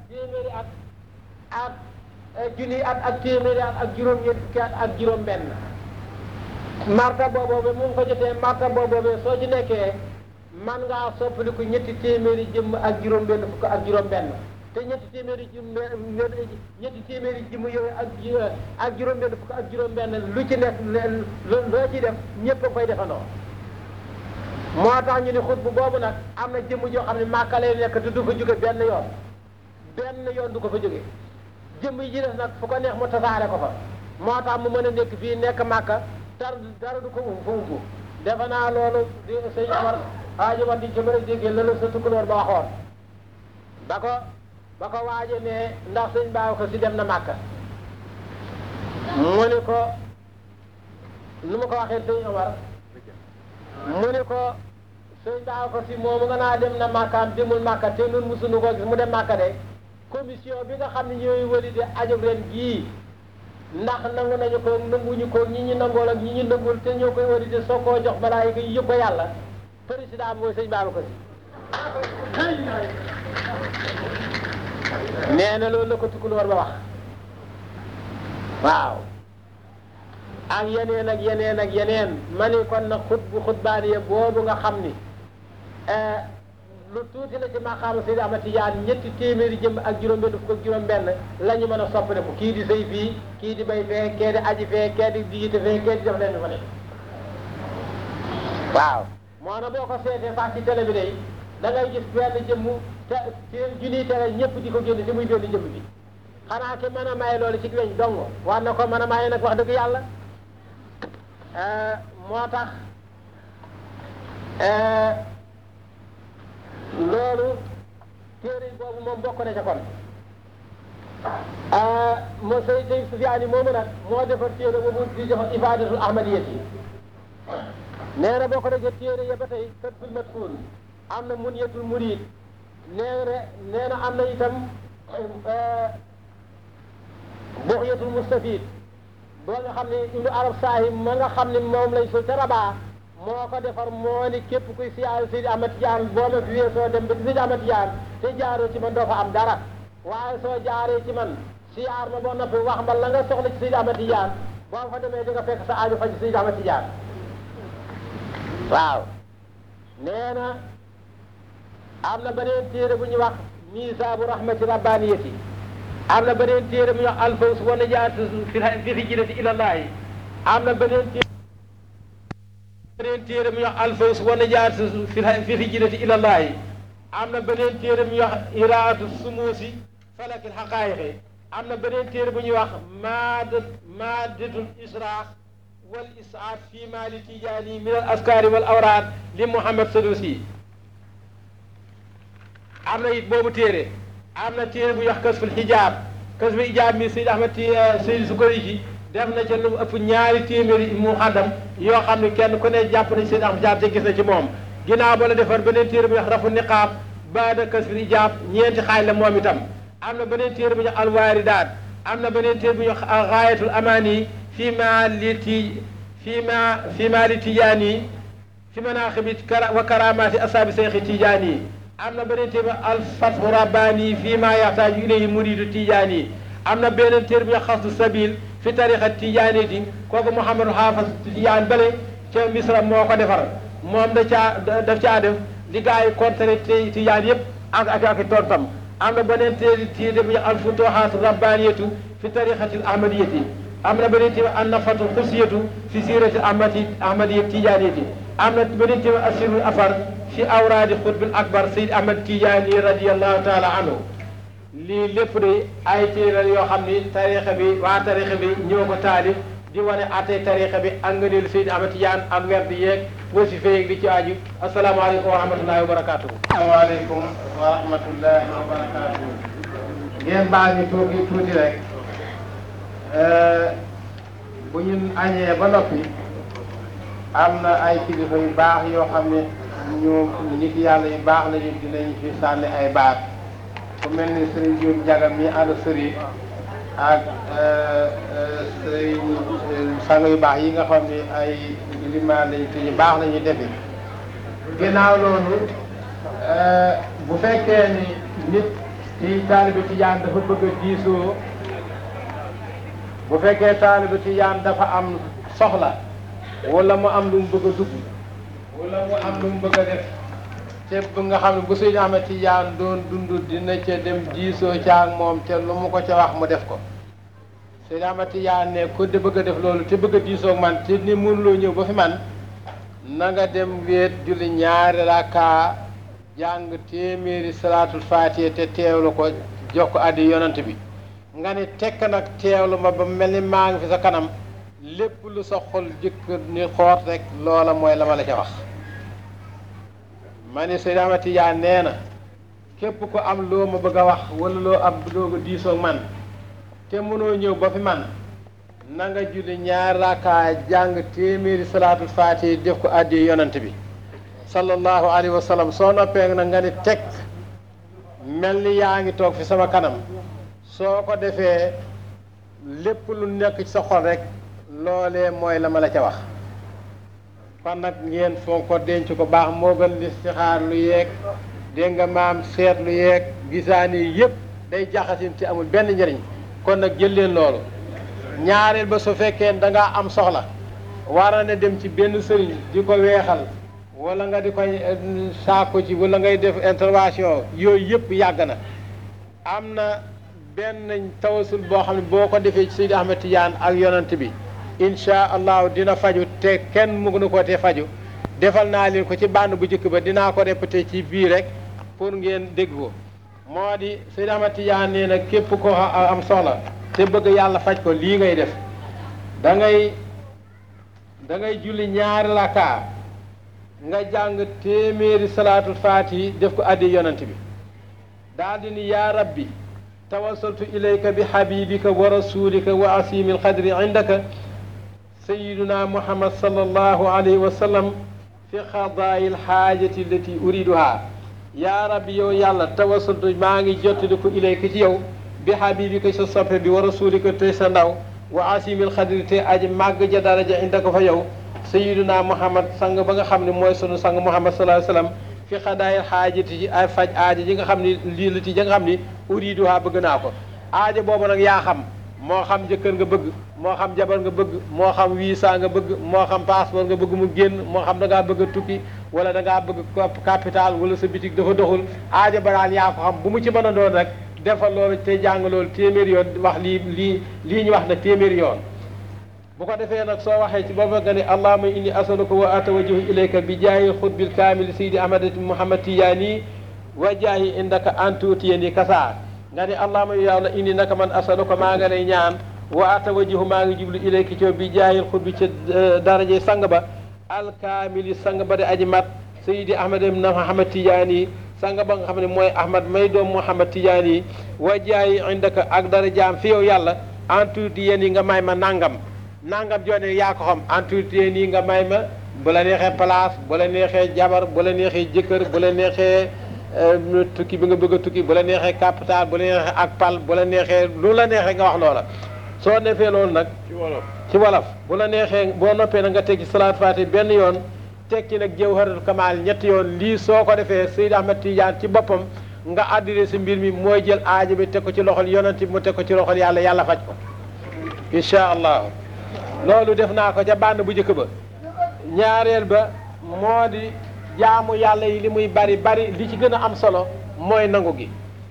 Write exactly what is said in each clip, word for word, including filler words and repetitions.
téeméeri at ak junni at ak téeméeri at ak juróom-ñeent fukki at ak juróom-benn marta booboobe mu ngi ko jotee marta booboobe soo ci nekkee man ngaa soppaliku ñetti téeméeri jëmm ak juróom-benn fukk ak juróom-benn te ñetti téeméeri jëmm ñetti téeméeri jëmm yooyu ak ak juróom-benn fukk ak juróom-benn lu ci nekk loo ci def ñëpp a koy defandoo. moo tax ñu ni xutbu boobu nag am na jëmm joo xam ne Màkka lay nekk te du fa jóge benn yoon benn yoon du ko fa jóge jëmm yi ci def nag fu ko neex mu tasaare ko fa moo tax mu mën a nekk fii nekk Màkka tar dara du ko um fa umpu defe naa loolu di sëñ Amar aajo wax di ci mën a déggee la la sa tukkuloor ba waxoon ba ko ba ko waaje ne ndax sëñ baaw ko si dem na Màkka mu ni ko nu ma ko waxee sëñ Amar mu ni ko sëñ baaw ko si moomu nga naa dem na Màkkaam demul Màkka te nun musunu ko gis mu dem Màkka de commission bi nga xam ne ñooy wëli de ajog ren gii ndax nangu nañu ko nanguñu ko ñi ñu nangool ak ñi ñu nangul te ñoo koy wëli de soo koo jox balaa yi ko yëpp ko yàlla président mooy sëñ baaw ko si nee na loolu la ko tukkuloor ba wax waaw ak yeneen ak yeneen ak yeneen ma ni kon nag xut bu xutbaaniya boobu nga xam ni lu tuuti la ci maqaama Seydi Ahmad Tijaan ñetti téeméeri jëm ak juróom-benn fukk ak juróom-benn la ñu mën a soppaliku kii di sëy fii kii di bay fee kee di aji fee kee di digite fee kee di def leen fa ne waaw moo na boo ko seetee sax ci télé bi day da ngay gis benn jëmm te ci junniy télé ñëpp di ko génn si muy benn jëmm bi xanaa ki mën a maye loolu ci weñ dong war na ko mën a maye nag wax dëgg yàlla moo tax loolu téere boobu moom bokk na ca kon moo say say Sufiyaani moomu nag moo defar téere boobu di jox Ifaadatul Ahmadiyati nee na boo ko defee téere ya ba tey Fathul Matkuun am na Munyatul Muriid nee na nee na am na itam Bughyatul Mustafiid boo nga xam ne Ibnu Arab Saahib ma nga xam ne moom lañ sol ca Rabaa moo ko defar moo ni képp kuy siyaar Seydi Ahmad Tijaan boo ma fi weesoo dem ba ci Seydi Ahmad Tijaan te jaaroo ci man doo fa am dara waaye soo jaaree ci man siyaar ma boo noppi wax ma la nga soxla ci Seydi Ahmad Tijaan boo fa demee di nga fekk sa aajo fa ci Seydi Ahmad Tijaan waaw nee na am na beneen téere bu ñuy wax Misaabu Rahmati Rabbaaniyati am na beneen téere bu ñuy wax Alfaws wa Najaatu fi hijrati ilallaahi am na beneen téere beneen téere bu ñuy wax Alfaws wa Najaatu fi hijrati ilallaahi am na beneen téere bu ñuy wax Iraatu Sumuusi Falakil Haqaayiqi am na beneen téere bu ñuy wax Maadat Maadatul Israaq wal Isaat fi maali Tijaani min al askaari wal awraad li Muhammad Sanusi am na it boobu téere am na téere bu ñuy wax Kasful Hijaab Kasful Hijaab mi Seydi Ahmad Seydi Sukari ji def na ca lu mu ëpp ñaari téeméeri muxaddam yoo xam ne kenn ku ne jàpp nañ Seydi Ahmad Tijaan te gis na ci moom ginnaaw ba la defar beneen téere bu ñuy wax Rafu Niqaab baada Kasful Hijaab ñeenti xaaj la moom itam am na beneen téere bu ñuy wax Alwaaridaat am na beneen téere bu ñuy wax Gaayatul Amaani fii maa li ti fii maa fii maa li Tijaani fi manaaqibi wa karaamaati asaabi Seyxi Tijaani am na beneen téere al fathu rabbaani fii maa yaxtaaju ilayhi muriidu Tijaani am na beneen téere bu ñuy wax Xasdu Sabiil fi tariqa Tijaani di kooku Mouhamadou Haafas Tijaan bale ca Misra moo ko defar moom da caa daf caa def li gaa yi contre Tijaan yëpp ak ak ak tontam am na beneen téere téere bu ñuy al futuhaatu rabbaaniyatu fi tariqati Ahmadiyati am na beneen téere an nafatu xusiyatu fi siirati Ahmadi Ahmadiyati Tijaaniyati am na beneen téere asirul afar fi awraadi xutbil akbar Seydi Ahmad Tijaani radiyallahu taala anhu lii lépp de ay téere yoo xam ni tarixa bi waa tarixa bi ñoo ko taalif di wane atay tarixa bi ak ngëneelu Seydi Ahmad Tijaan ak werd yeeg wasifa yeeg di ci aju asalaamaaleykum wa rahmatullahi wa barakaatu. asalaamaaleykum wa rahmatullahi wa barakaatu. ngeen baal ñu tuuti tuuti rek bu ñu añee ba noppi am na ay kilifa yu baax yoo xam ne ñu nit yàlla yu baax lañu dinañ fi sànni ay baat ku mel ni sëriñ Diop Ndiaga mi ànd sëriñ ak sëriñ sang yu baax yi nga xam ne ay limaan lañu te ñu baax lañu defi ginnaaw loolu bu fekkee ni nit ci taalibe tijaan dafa bëgg a diisoo bu fekkee taalibe tijaan dafa am soxla wala mu am lu mu bëgg a dugg wala mu am lu mu bëgg a def te bu nga xam ne bu Seydi Ahmed Tijaan doon dund dina ca dem diisoo ca ak moom te lu mu ko ca wax mu def ko Seydi Ahmed Tijaan ne ku de bëgg a def loolu te bëgg a diisoo ak man te ni mënuloo ñëw ba fi man na nga dem wéet julli ñaari rakka jàng téeméeri salaatul faatiha te teewlu ko jox ko addi yonant bi nga ni tekk nag teewlu ma ba mel ni maa ngi fi sa kanam lépp lu sa xol jëkk ni xoot rek loola mooy la ma la ca wax ma ni Seydi Ahmed Tijaan nee na képp ko am loo ma bëgg a wax wala loo am loo diisoo man te mënoo ñëw ba fi man na nga julli ñaar rakka jàng téeméeri salaatul faatiha def ko addi yonant bi sallallahu alayhi wa sallam soo noppee nag nga ni teg mel ni yaa ngi toog fi sama kanam soo ko defee lépp lu nekk ci sa xol rek loolee mooy la ma la ca wax kon nag ngeen foog ko denc ko baax moo gën listixaar lu yeeg dégg nga maam seet lu yeeg gisaani yëpp day jaxasin ci amul benn njëriñ kon nag jël leen loolu ñaareel ba su fekkee da ngaa am soxla war na dem ci benn sëriñ di ko weexal wala nga di koy saako ci wala ngay def intervention yooyu yëpp yàgg na am na benn tawasul boo xam ne boo ko defee ci Seydi Ahmed Tijaan ak yonant bi incha allahu dina faju te kenn mu na ko te faju defal naa leen ko ci bànn bu njëkk ba dinaa ko répété ci bii rek pour ngeen dégg ko moo di Seydi Ahmed Tijaan nee na képp ko am soxla te bëgg yàlla faj ko lii ngay def da ngay da ngay julli ñaari rakka nga jàng téeméeri salaatul faatihi def ko addi yonant bi daal di ni yaa rabbi tawassaltu ilayka bi habibika wa rasulika wa asimil qadri indaka sayiduna muhammad sallallahu alayhi wa sallam fi xadaai lxaajati allati uriduha yaa rabbi yow yàlla tawassaltu maa ngi jottali ko ilayka ci yow bi habibika sa soppe bi wa rasulika te sa ndaw wa asimil qadri te aji màgg ja daraja indaka fa yow sayiduna muhammad sang ba nga xam ne mooy sunu sang muhammad sallallahu alayhi wa sallam fi xadaayil xaajati ci ay faj aaja ji nga xam ni lii la ci ja nga xam ni uriduha bëgg naa ko aaja boobu nag yaa xam moo xam jëkkër nga bëgg moo xam jabar nga bëgg moo xam visa nga bëgg moo xam passeport nga bëgg mu génn moo xam da ngaa bëgg a tukki wala da ngaa bëgg capital wala sa bitig dafa doxul aaja ba daal yaa ko xam bu mu ci mën a doon rek defal loolu te jàng loolu téeméeri yoon wax lii lii lii ñu wax nag téeméeri yoon bu ko defee nag soo waxee ci booba nga ne allahumma inni asaluka wa atawajjahu ilayka bi jaahi xutbil kaamil Seydi Ahmed Mouhamed Tijaani wa jaahi indaka antutiyani kasa nga ne allahumma yàlla inni naka man asaluka maa nga lay ñaan wa atawajjahu maa ngi jublu ilayka ci bi jaahi xutbi ca daraje sang ba alkaamili sang ba de aji mat Seydi Ahmed Mouhamed Tijaani sang ba nga xam ne mooy Ahmad may doom Mouhamed Tijaani wa jaahi indaka ak darajaam fi yow yàlla antutiyani nga may ma nangam nangam joone yaa ko xam entretien nii nga may ma bu la neexee place bu la neexee jabar bu la neexee jëkkër bu la neexee tukki bi nga bëgg a tukki bu la neexee capital bu la neexee ak pal bu la neexee lu la neexee nga wax loola soo defee loolu nag ci wolof ci wolof bu la neexee boo noppee na nga teg ci salaat faati benn yoon teg ci nag jawharatul kamal ñetti yoon lii soo ko defee Seydi Ahmed Tijaan ci boppam nga addire si mbir mi mooy jël aajo bi teg ko ci loxol yonent bi mu teg ko ci loxol yàlla yàlla faj ko incha allah loolu def naa ko ca bànn bu njëkk ba ñaareel ba moo di jaamu yàlla yi li muy bari bari li ci gën a am solo mooy nangu gi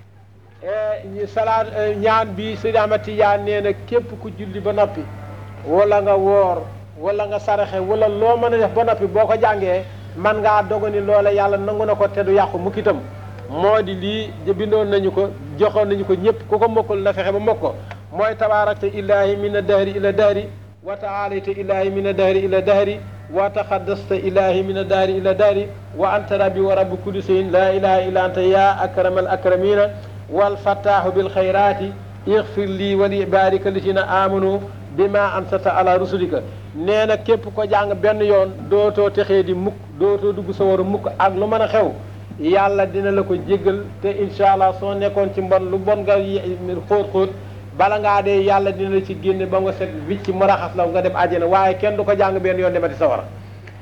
salaat ñaan bi Seydi Ahmed Tijaan nee na képp ku julli ba noppi wala nga woor wala nga saraxe wala loo mën a def ba noppi boo ko jàngee man ngaa dogu ni loola yàlla nangu na ko te du yàqu mukk itam moo di lii bindoon nañu ko joxoon nañu ko ñëpp ku ko mokkul na fexe ba mokk ko mooy tabaarakta illaahi mina dahri ila dahri wa taalayta ilaahi min adahri ila dahri wa taxaddasta ilaahi min adahri ila dahri wa anta rabbi wa rabbi kulli shay'in laa ilaha illa anta ya akramal akramina wal fattaahu bil xayraati ixfir lii wa li ibaadika lisina amanu bima ansata ala rusulika nee na képp ko jàng benn yoon dootoo texee di mukk dootoo dugg sa war a mukk ak lu mën a xew yàlla dina la ko jéggal te incha allah soo nekkoon ci mbon lu bon nga xóot xóot bala ngaa dee yàlla dina la ci génne ba nga set wicc mu raxas la nga dem àjjana waaye kenn du ko jàng benn yoon demati sawara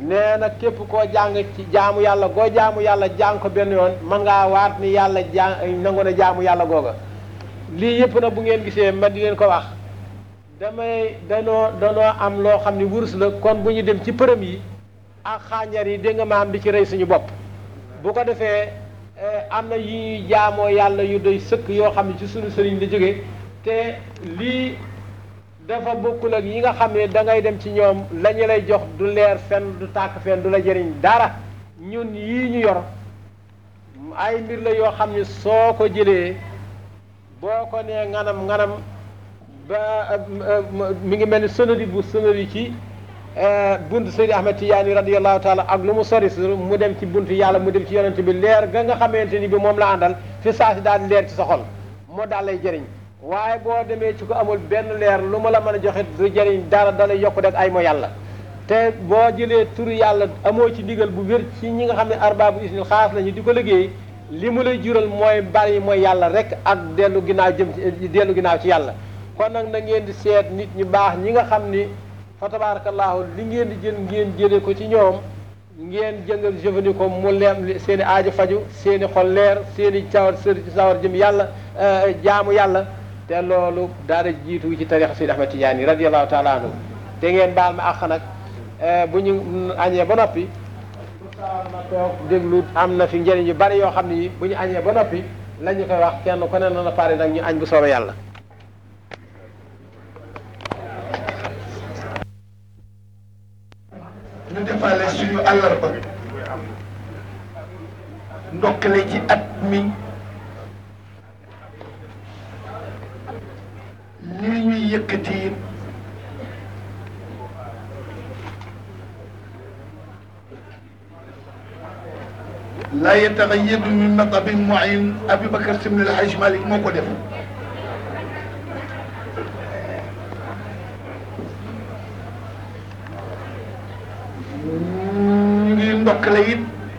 nee na képp koo jàng ci jaamu yàlla goo jaamu yàlla jàng ko benn yoon mën ngaa waat ni yàlla jàng nangu na jaamu yàlla googa. lii yëpp nag bu ngeen gisee ma di leen ko wax damay danoo danoo am loo xam ne wurus la kon bu ñu dem ci përëm yi ak xànjar yi dégg nga maam di ci rey suñu bopp bu ko defee am na yu ñuy jaamoo yàlla yu doy sëkk yoo xam ne ci suñu sëriñ la jóge te lii dafa bokkul ak yi nga xam ne da ngay dem ci ñoom la ñu lay jox du leer fenn du tàkk fenn du la jëriñ dara ñun yii ñu yor ay mbir la yoo xam ne soo ko jëlee boo ko nee nganam nganam ba mi ngi mel ni sonori bu sonori ci bunt Seydi Ahmed Tidiane radiyallahu taala ak lu mu sori mu dem ci buntu yàlla mu dem ci yonent bi leer ga nga xamante ni bi moom la àndal fi saa si daal di leer ci sa xol moo daal lay jëriñ waaye boo demee ci ko amul benn leer lu ma la mën a joxe du jëriñ dara da lay yokk rek ay mo yàlla te boo jëlee turu yàlla amoo ci ndigal bu wér ci ñi nga xam ne arbaabu isnil xaas lañu di ko liggéey li mu lay jural mooy bari mooy yàlla rek ak dellu ginnaaw jëm ci dellu ginnaaw ci yàlla kon nag na ngeen di seet nit ñu baax ñi nga xam ni fa tabarakallahu li ngeen di jël ngeen jëlee ko ci ñoom ngeen jëngal jëfandikoo mu leem seen i aajo faju seen i xol leer seen i sawar sawar jëm yàlla jaamu yàlla te loolu daara jiitu ci tarixa Seydi Ahmed Tidiane radiyallahu taala anhu te ngeen baal ma àq nag bu ñu añee ba noppi ma toog déglu am na fi njëriñ yu bari yoo xam ne bu ñu añee ba noppi la ñu koy wax kenn ku ne na pare nag ñu añ bu soobee yàlla. ñu defaale suñu àllarba ndokkale ci at mi lii ñuy yëkkati laa yataxayyadu min matabin muin Aboubacar Sy Ibn El Hadj Malick moo ko def ñu ngi ndokkale it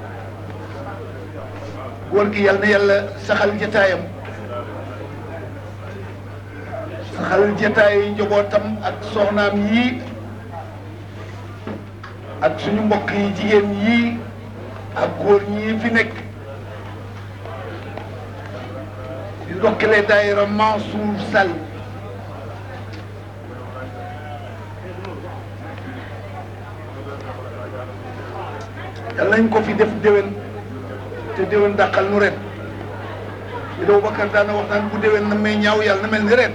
góor gi yal na yàlla saxal jataayam saxal jataay njabootam ak soxnaam yii ak suñu mbokk yi jigéen yii ak góor ñi fi nekk di ndokkale daayira Mansour Sall yàlla nañ ko fi def déwén te déwén dàqal nu ren li daw Bakar daana wax naan bu déwén na may ñaaw yàlla na mel ni ren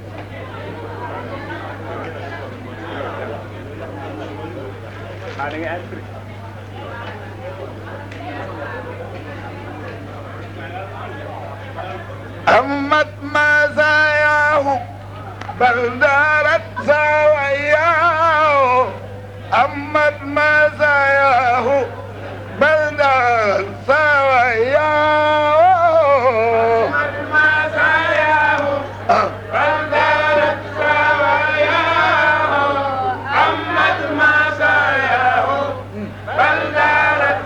أمت مزاياه بل دارت زواياه أمت مزاياه بل دارت زواياه أمت مزاياه بل دارت زواياه أمت مزاياه بل دارت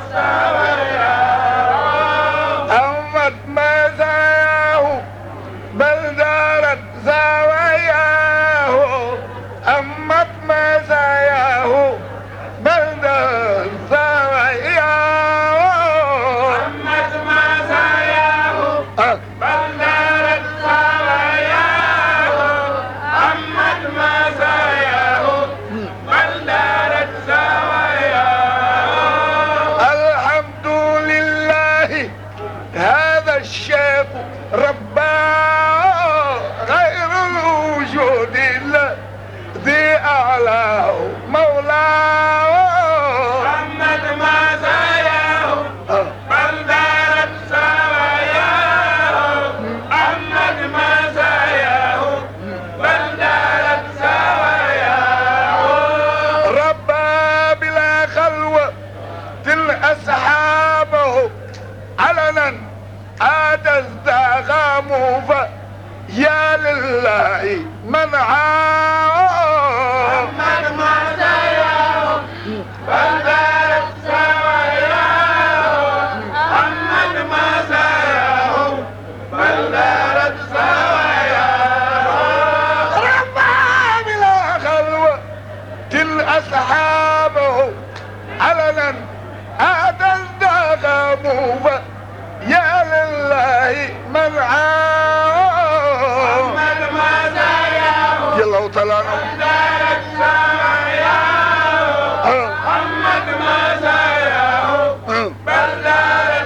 زواياه أمت مزاياه بل دارت زواياه أمت مزاياه بل دارت زواياه أمت مزاياه بل دارت زواياه أمت مزاياه بل دارت زواياه الحمد لله هذا الشيخ رباه غير الوجود الذي أعلاه مولاه أمت مزاياه بل دارت زواياه أمت مزاياه بل دارت زواياه ربى بلا خلوة أصحابه علنا عاد ازدغاموا فيا لله من عاه محمد مزاياه بلدت زواياه محمد مزاياه بلدت زواياه ربى بلا خلوة أصحابه علنا الهداي منعاه محمد مزاياه جل وتعالى بلدارة سواياه محمد مزاياه بلدارة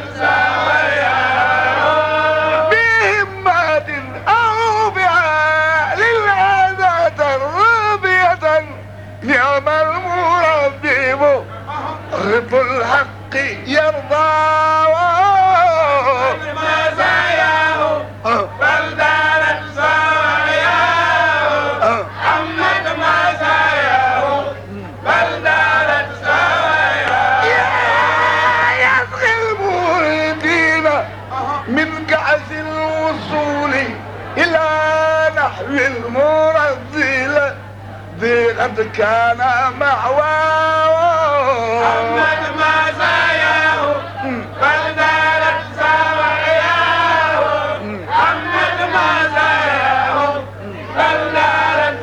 سواياه بهمة أو بعال الهدى تربية نعم المربي رب الحق يرضى مزاياه بلدارة سواياه محمد مزاياه بلدارة سواياه يسقي المريدين من كأس الوصول إلى نحو المرذل ذي قد كان معواه محمد مزاياه بلدارة سواياه محمد مزاياه بلدارة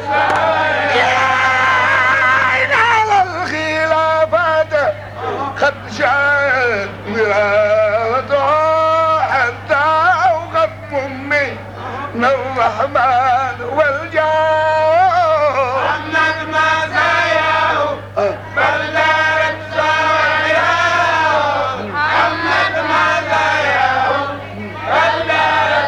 سواياه إن على الخلافات قد شاءت ولايته حتى أوقف أمي من الرحمن والجاه محمد مزاياه بلدارة سواياه محمد مزاياه بلدارة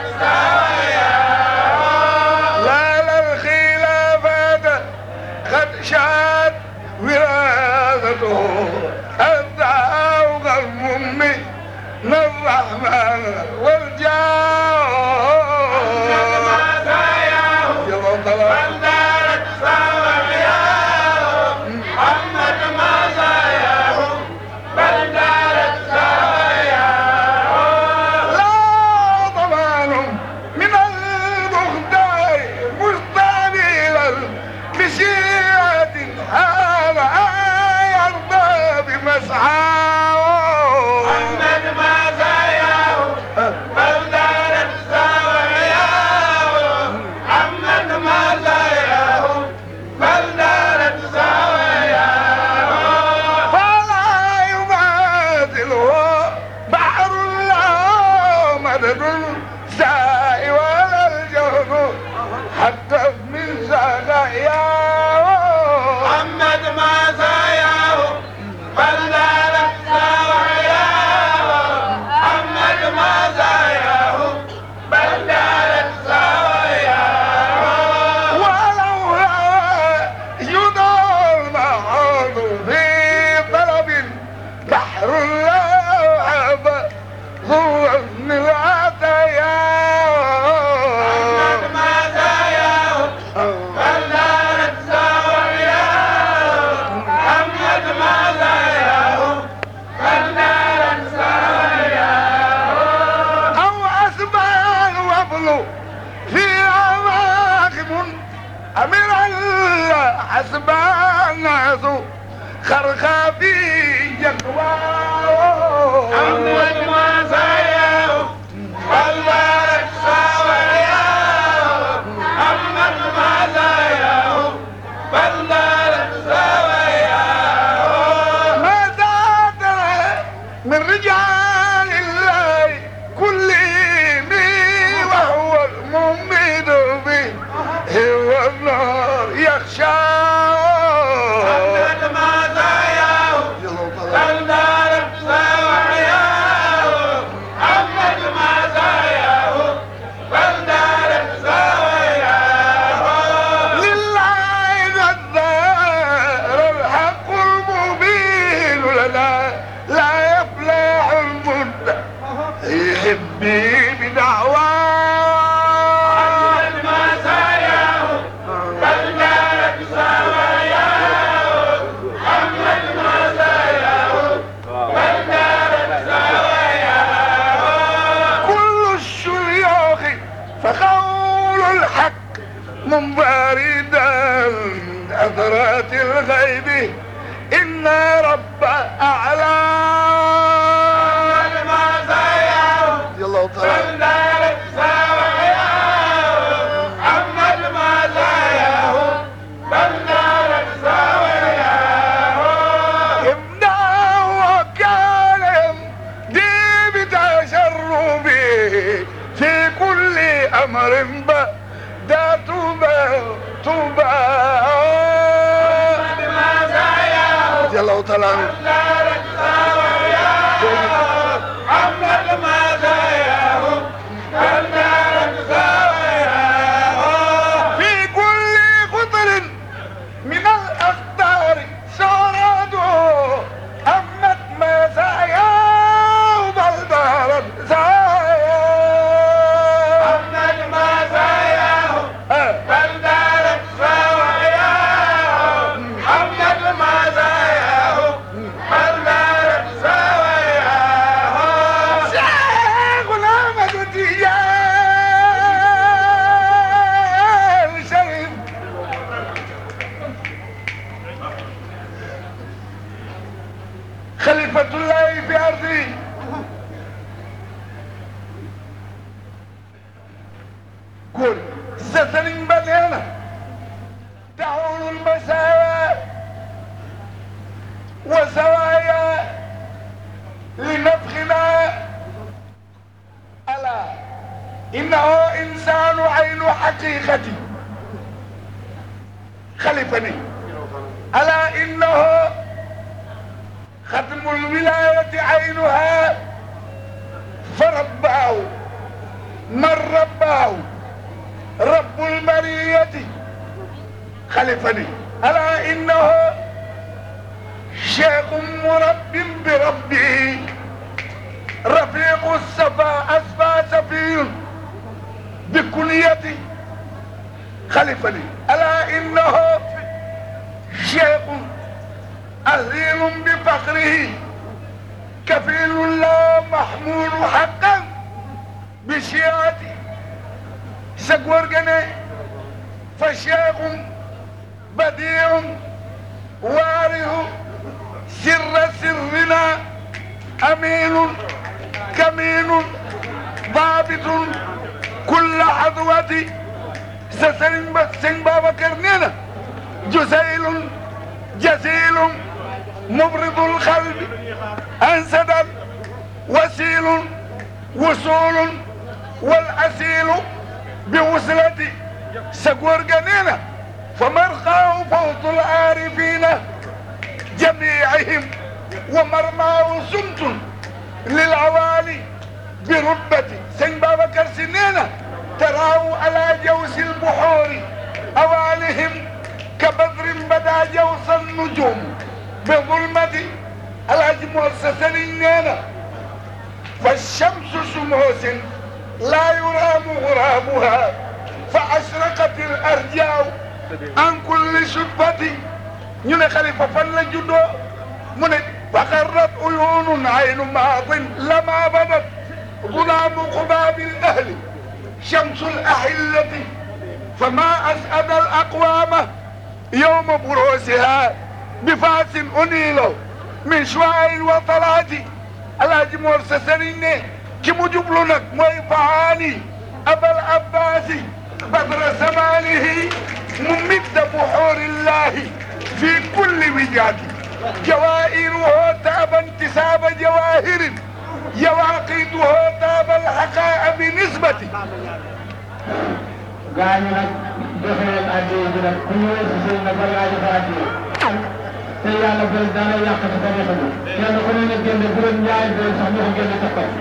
سواياه لا للخلافات قد شاءت ولايته حتى أوقف أمي من الرحمن والجاه بلدارة سواياه محمد مزاياه بلدارة سواياه لا ضمان من المختار مستقبلا بشيعة هذا يرضى بمسعاه محمد مزاياه بلدارة سواياه محمد مزاياه بلدارة سواياه فلا يماثله بحر له مدد سائي ولا الجهد حتى من زغياه محمد مزاياه بلدارة سواياه محمد مزاياه بلدارة سواياه ولو يدور معاذ في طلب بحر لا عب ذو من محمد العطايا مزاياه بلدارة سواياه محمد مزاياه بلدارة سواياه أو أسباب الوبل في أواخب أمر الله حسب الناس خرخا في جكواه محمد مزاياه بلدارة سواياه محمد مزاياه بلدارة سواياه ماذا ترى من رجال الله كلهم وهو المميت به هو النار يخشاه محمد مزاياه بلدارة سواياه محمد مزاياه بلدارة سواياه لله نذار الحق المبين لنا لا يفلح المدة يحبي بدعواه محمد مزاياه بلدارة سواياه محمد مزاياه بلدارة سواياه كل الشيوخ فقول الحق منبردا أثرات الغيب إن رب أعلى محمد مزاياه يلا وطلع بلدارة سواياه محمد مزاياه بلدارة سواياه ابنه وكالم دي بتشربي marimba da tuba tuba jalaw taala في كل قطر من الأقطار شراده أمت مزاياه بل دارت زاياه أمت مزاياه بل دارت زواياه أمت مزاياه بل دارت زواياه شيخنا أحمد تيجان شريف خليفة الله في أرضه قول ستن بنينا تعول المساوى وزوايا لنفخنا ألا إنه إنسان عين حقيقتي خلفني ألا إنه ختم الولاية عينها فرباه من رباه رب المرية خلفني ألا إنه شيخ مرب بربه رفيق الصفا أصفى سفي بكنيتي خلفني ألا إنه شيخ أهين بفقره كفيل لا محمول حقا بشيعتي سقورقني فشيخ بديع وارث سر سرنا أمين كمين ضابط كل حظوة سسن بابا كرنينا جزيل جزيل مبرد القلب أنسدا وسيل وصول والأسيل بوصلتي سقور قنينة فمرقاه فوت العارفين جميعهم ومرماه سمت للعوالي بربتي سن بابا كرسنينة تراه على جوس البحور أوالهم كبدر بدا جوس النجوم بظلمة الهج مؤسسة فالشمس شموس لا يرام غرابها فأشرقت الأرجاء عن كل شبة من خليفة فل جدو من فقرت عيون عين ماض لما بدت ظلام قباب الأهل شمس الأحلة فما أسعد الأقوام يوم بروسها بفاس أنيلو من شواء وطلات الهج مؤسسة كي مجبلونك موي فعاني أبا العباس بدر زمانه ممد بحور الله في كل وجاد جوائره تاب انتساب جواهر يواقيته تاب الحقاء بنسبة gaañu nag joxe leen addiya ji nag ku ñëwee si sëñ nag war ngaa joxe addiya te yàlla bëri daana yàq ci tarixa bi kenn ku ne na génne bu doon ñaari doon sax ñu ko génne ca kaw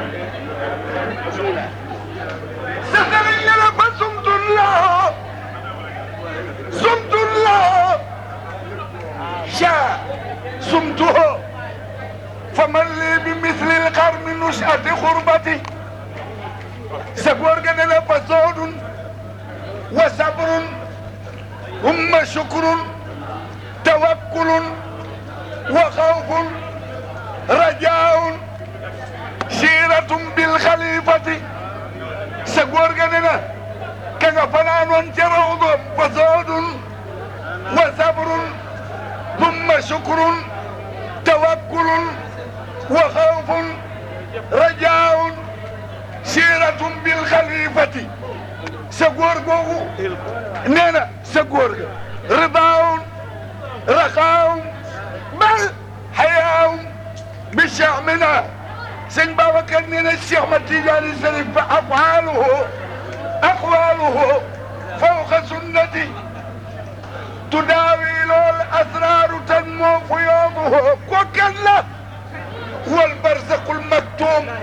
سخرين لنا فصمت الله صمت الله شاء صمته فمن لي بمثل القرن نشأة خربتي سقور لنا فصود وصبر ثم شكر توكل وخوف رجاء سيرة بالخليفة سقور قدنا كان فلان وانتروض فصود وصبر ثم شكر توكل وخوف رجاء سيرة بالخليفة سقور قوغو نينا سقور رضا رخاء بل حياء بشعمنا سن بابا كان الشيخ متيجاني الشريف فأفعاله أقوى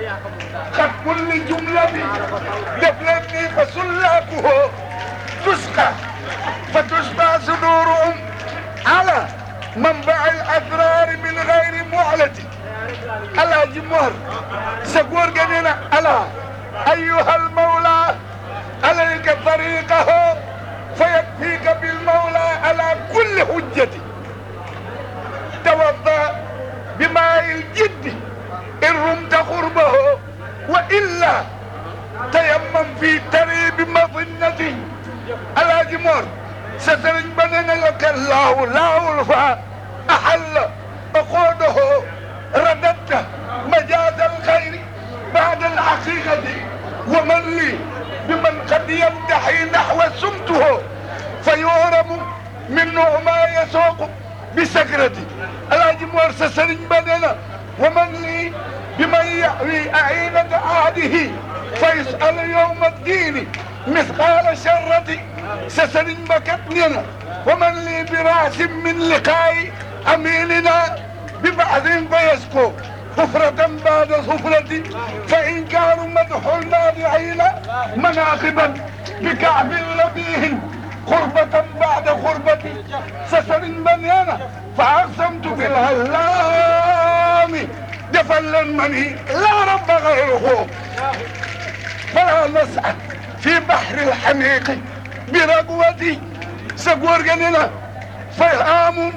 خد كل جملة دفلتني فسلاكه تسقى فتشبع صدورهم على منبع الأسرار من غير معلة. ألا جمهر سقور قدنا ألا أيها المولى عليك طريقه فيكفيك بالمولى على كل حجة. توضأ بماء الجد إن رمت قربه وإلا تيمم في تريب مظنته. ألا جمهر سترج بننا لك الله لا ألفى أحل أقوده رددت مجاز الخير بعد الحقيقة ومن لي بمن قد يمتحي نحو سمته فيهرم منه ما يسوق بسكرتي. الحاج مورس سرين بننا ومن لي بمن يحوي أعينة عهده فيسأل يوم الدين مثقال شرتي. سسرين بكتننا ومن لي براس من لقاء أميننا ببعث فيسكو حفرة بعد حفرة فإن كانوا مدح المادعين مناقبا بكعب لبيه خربة بعد خربة. سسر بنيانا فأقسمت بالهلام دفل مني لا رب غيره فلا نسعى في بحر الحميق برقوتي. سقور قننا فهام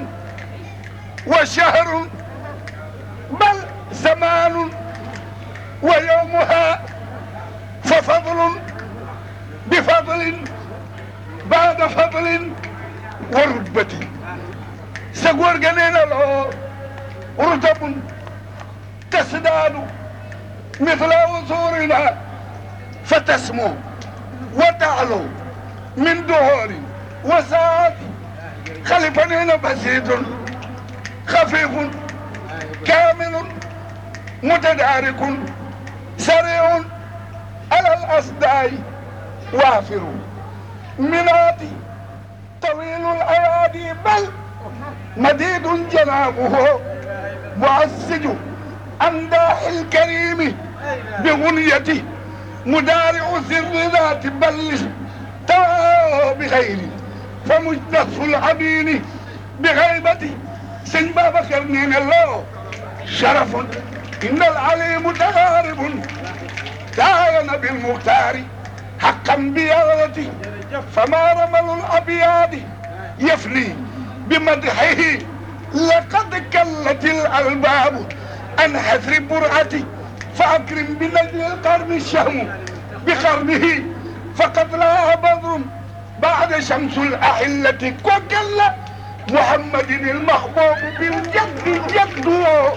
وشهر بل زمان ويومها ففضل بفضل بعد فضل ورتبة. سقور قنينا له رتب تزداد مثل وصورنا فتسمو وتعلو من دهور وساعات. خلفنا بسيط خفيف كامل متدارك سريع على الأصداء وافر مناتي طويل الأيادي بل مديد جنابه معسج أمداح الكريم بغنيته مدارع سر ذات بل توا بغير فمجدف العبين بغيبته. سن بابا كرنين الله شرف إن العلي متغارب تعاين بالمختار حقا بيغلته. فما رمل الأبياد يفني بمدحه لقد كلت الألباب عن حثر برعته. فأكرم بنجل القرن الشهم بقرنه فقد لا بدر بعد شمس الأحلة وكل محمد المحبوب بالجد جده.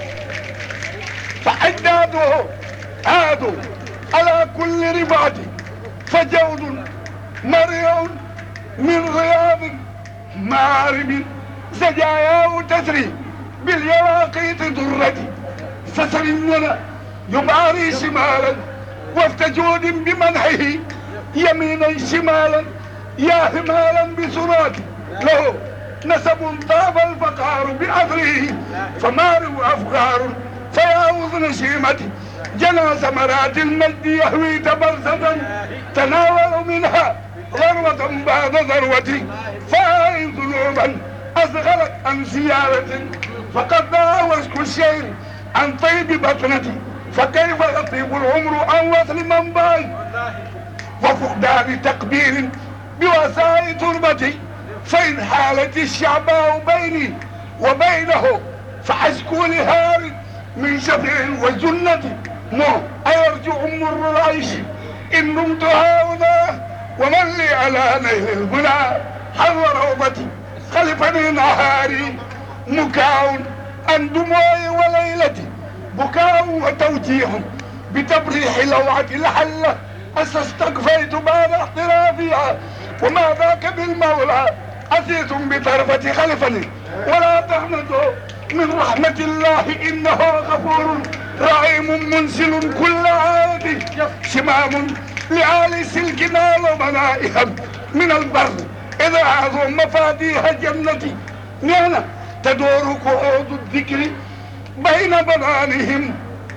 فحداده عادوا على كل ربعة فجود مريع من غياب مارب سجاياه تسري باليواقيت درتي. فسرنا يباري شمالا وفت جود بمنحه يمينا شمالا يا همالا بسراتي. له نسب طاب الفقار بأثره فمارو أفقار فيا أذن شيمتي. جنى ثمرات المجد يهوي تبرزة تناول منها ذروة بعد ذروة. فهي ذنوبا أصغرت عن سيارة فقد ضاع وسك الشير عن طيب بطنتي. فكيف يطيب العمر عن وصل من باي وفقدان تقبيل بوسائل تربتي. فإن حالت الشعباء بيني وبينه فحسكوا لهار من شفع وجنتي. مو أيرجع مر العيش إن نمت هاهنا ومن لي على نيل المنى حظ روضتي. خلفني نهاري مكاء عن دموعي وليلتي بكاء وتوجيه بتبريح لوعة الحلة. أستكفيت بعد احترافها وما ذاك بالمولى أتيت بطرفة خلفني. ولا تحمدوا من رحمة الله إنه غفور رحيم منزل كل عادي. شمام لآل سلك نال منائهم من البر إذا أعظم مفاتيح جنتي. نعم تدور قعود الذكر بين بنانهم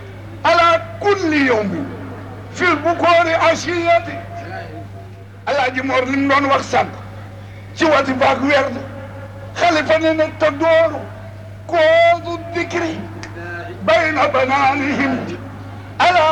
على كل يوم في البكور عشية Alaaji Mor li mu doon wax sànq ci wati baag weer xalifa ne ne tadooru koodu dikri bayna banaanihim ala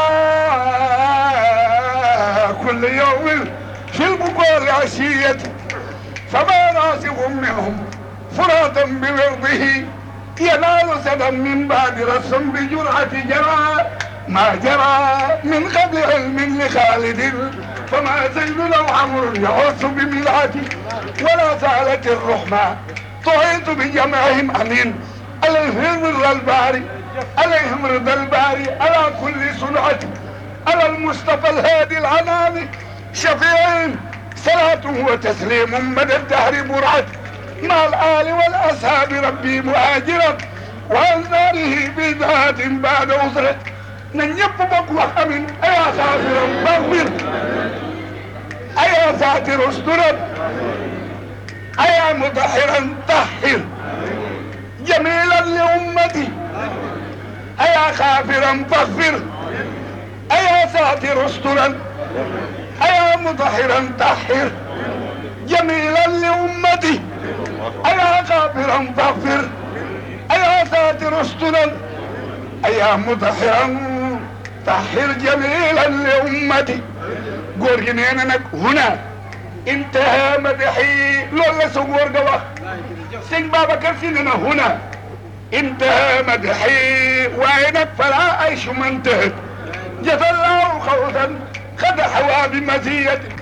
kulli yawmin fi lbukoori ashiyati fama naasihum minhum furatan bi wirdihi yanaalu sadan min baadi rasm bi jur'ati jara ma jara min qabli ilmin li xaalidin فما زيد لو عمر يعوث بملعتي ولا زالت الرحمة طهيت بجمعهم أمين عليهم رضا الباري عليهم رضا الباري على كل صنعة على المصطفى الهادي العناني شفيعين صلاة وتسليم مدى الدهر برعة مع الآل والأصحاب ربي مهاجرا وأنذاره بذات بعد أسرة نجب بقوة من أيا سافرا فاغفر أيا ساتر استرا أيا مطهرا طهر جميلا لأمتي أيا خافرا فاغفر أيا ساتر استرا أيا مطهرا طهر جميلا لأمتي أيا خافرا فاغفر أيا ساتر استرا أيا مطهرا طهر جميلا لأمتي góor gi nee na nag huna intaha madahi loolu la sa góor ga wax sëñ Babacar Si ne na huna intaha madahi waaye nag fala aychu man tahat jazallahu xawsan xad xawaa bi maziyati